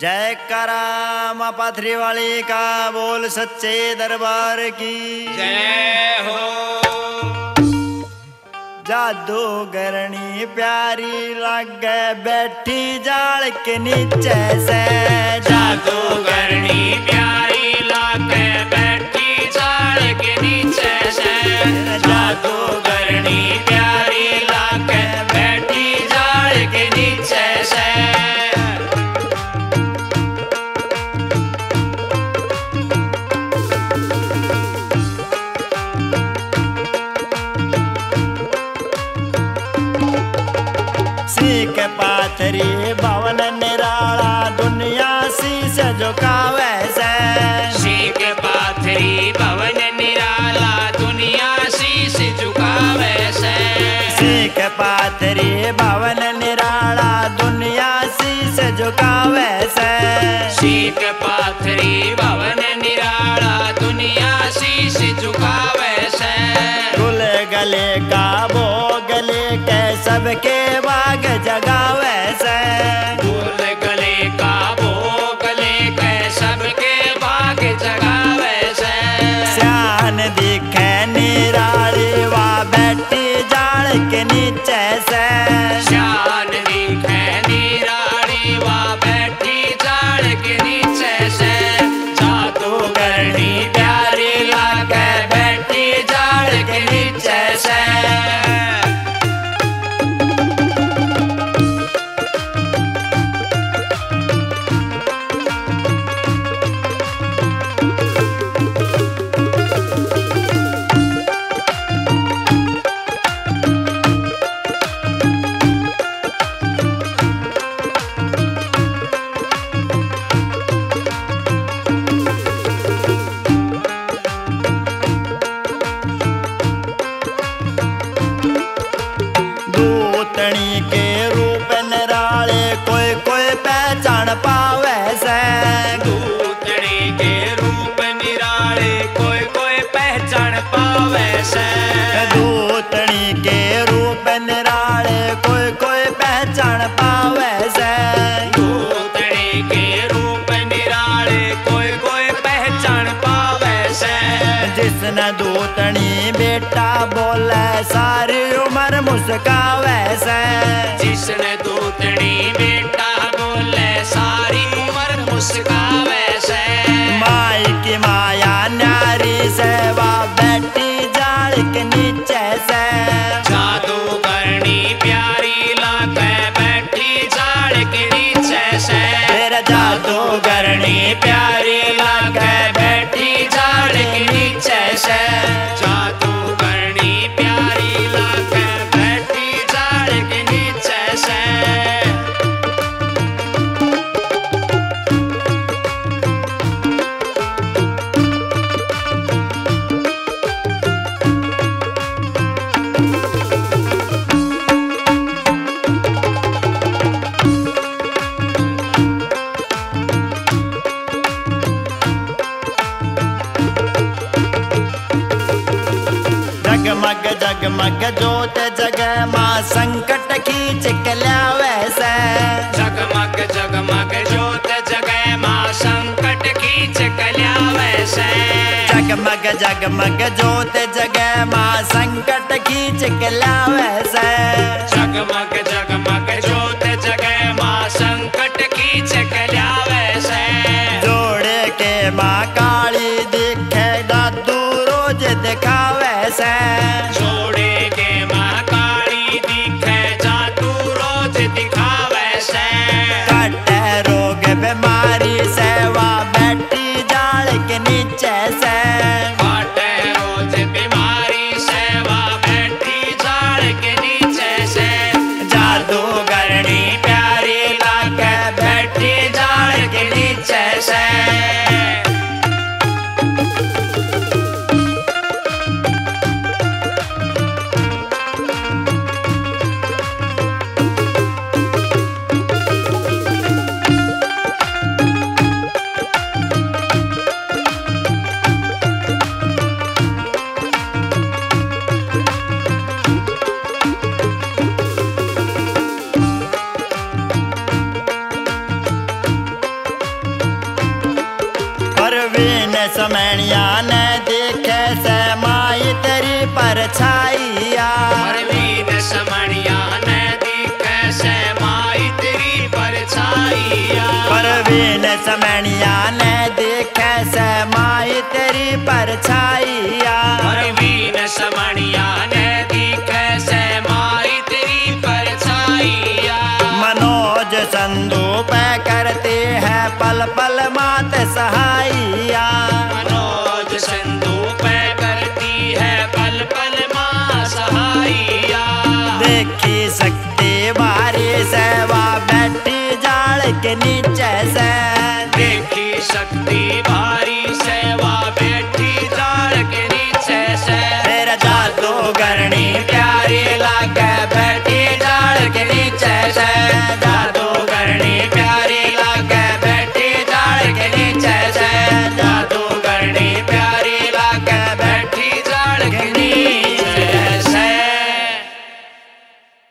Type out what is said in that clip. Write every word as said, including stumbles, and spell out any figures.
जय करामा पथरी वाली का बोल सच्चे दरबार की जय हो। जादूगरनी प्यारी लागे बैठी जाल के नीचे से। जादूगरनी प्यारी लागे बैठी जाल के नीचे से। जादूगरनी प्यारी लागे बैठी जाल के नीचे से। सीख पाथरी भवन निराला दुनिया शीश झुकावे से। सीख पाथरी भवन निराला दुनिया शीश झुकावे से। सीख पाथरी भवन निराला दुनिया शीश झुकावे से। सीख पाथरी भवन निराला दुनिया शीश झुकावे से। गुल गले का भोग लेके सबके बाग जगावे से। फूल गले का भोग लेके सबके बाग जगावे से। श्यान दिखे निराली वा बैठी जाल के नीचे से। श्यान दिखे निराली वा बैठी जाल के नीचे से। जादूगरनी प्यारी लागे बैठी जाल के नीचे से। दूतनी के रूप निराले कोई कोई पहचान पावे से। दूतनी के रूप निराले कोई कोई पहचान पावे से। दूतनी के रूप निराले कोई कोई पहचान पावे से। दूतनी के रूप निराले कोई कोई पहचान पावे से। जिसने दूतनी बेटा बोले सारी उम्र मुस्कावे से। जिसने दूतनी बेटा बोले सारी उम्र मुस्कावे से। माई की माया न्यारी सेवा बैठी जाल के नीचे से। जादूगरनी प्यारी लागे बैठी जाल के नीचे से। फिर जादूगरनी प्यारी लागे बैठी जाल के नीचे से। जादूगरनी प्यारी लागे बैठी जाल के नीचे से। जगमग जगमग जोत जगह माँ संकट खींच के लावे से। जगमग जगमग जोत जगह माँ संकट खींच के लावे से। जगमग जगमग जोत जगह माँ संकट खींच के लावे से। जगमग जगमग जोत जगह माँ संकट खींच के लावे से। जोड़े के माँ काली दिखे दादू रोज दिखावे से। जोड़े के माँ काली दिखे जादू रोज दिखावे से। कटे रोग बीमारी सेवा बैठी जाल के नीचे से। काटे रोज बीमारी सेवा बैठी जाल के नीचे से। जादूगरनी प्यारी लागे बैठी जाल के नीचे से। परवीन समैनिया ने देखे से माई तेरी परछाइया। परवीन समैनिया ने देखे से माई तेरी परछाइया। परवीन समैनिया ने देखे से माई तेरी परछाइया। परवीन समैनिया ने देखे से माई तेरी परछाइया। मनोज संधू पे करते हैं पल पल मात सहाइया। मनोज संधू पे करती है पल पल माँ सहाइया। देखी सकती बारी सेवा बैठी जाड़ के नीचे से। देखी सकती भारी